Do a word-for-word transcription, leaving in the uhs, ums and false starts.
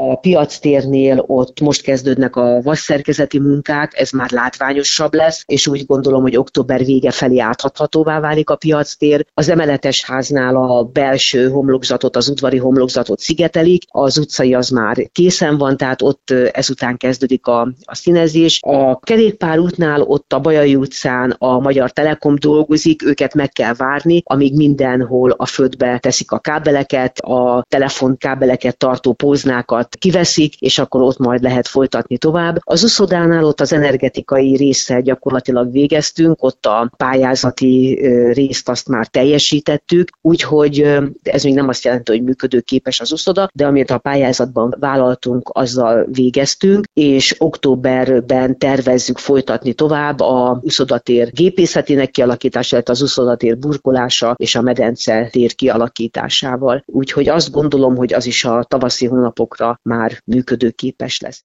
A piactérnél ott most kezdődnek a vasszerkezeti munkák, ez már látványosabb lesz, és úgy gondolom, hogy október vége felé áthathatóvá válik a piactér. Az emeletes háznál a belső homlokzatot, az udvari homlokzatot szigetelik, az utcai az már készen van, tehát ott ezután kezdődik a, a színezés. A kerékpárútnál ott a Bajai utcán a Magyar Telekom dolgozik, őket meg kell várni, amíg mindenhol a földbe teszik a kábeleket, a telefonkábeleket tartó póznákat kiveszik, és akkor ott majd lehet folytatni tovább. Az uszodánál ott az energetikai résszel gyakorlatilag végeztünk, ott a pályázati részt azt már teljesítettük, úgyhogy ez még nem azt jelenti, hogy működőképes az uszoda, de amit a pályázatban vállaltunk, azzal végeztünk, és októberben tervezzük folytatni tovább a uszodatér gépészetének kialakítása, illetve az uszodatér burkolása és a medence tér kialakításával. Úgyhogy azt gondolom, hogy az is a tavaszi hónapokra már működőképes lesz.